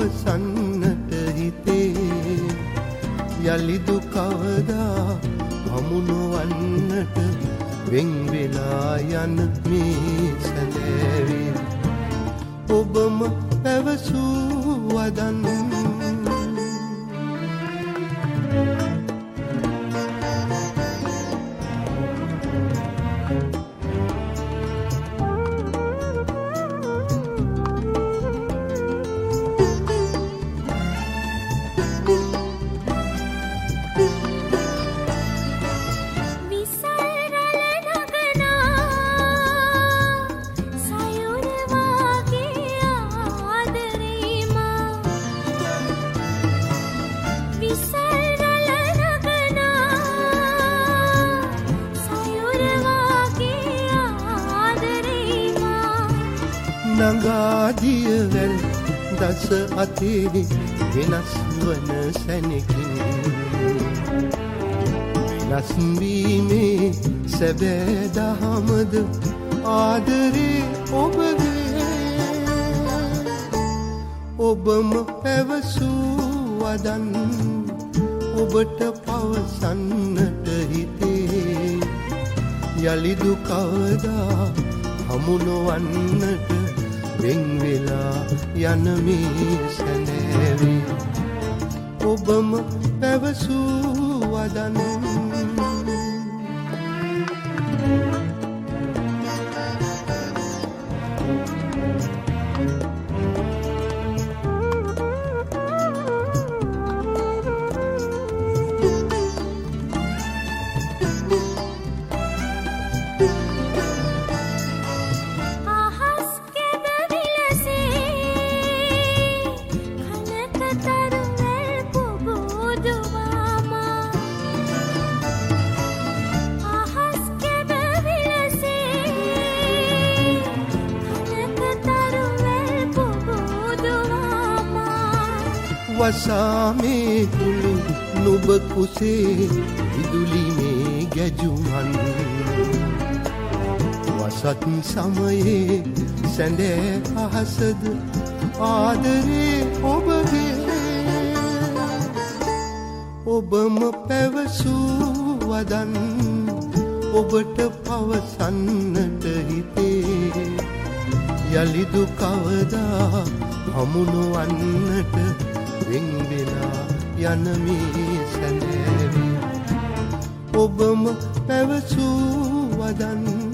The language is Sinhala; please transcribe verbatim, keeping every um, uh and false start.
පවසන්නට හිතේ යලිදු කවදා හමු නොවන්නට වෙන් වෙලා යන මේ සැලෑවේ ඔබම පැවසූ වදන් නගාදියවැල් දස අතේ වෙනස් වන සැනකින් වෙනස් වීමේ සැබෑ දහමද ආදරේ ඔබගේ ඔබම පැවසූ වදන් ඔබට පවසන්නට හිතේ යලිදු කවදා හමු නොවන්නට වෙන් වෙලා යන මේ සැලෑවේ ඔබම පැවසූ වදන් වසාමේ කුළු නුබ කුසේ විදුලි මේ ගැජුමන් වසත් සමයේ සැඳෑ අහසද ආදරේ ඔබගේ ඔබම පැවසූ වදන් ඔබට පවසන්නට හිතේ යලිදු කවදා හමු නොවන්නට වෙන් වෙලා යන මේ සැලෑවේ ඔබම පැවසූ වදන්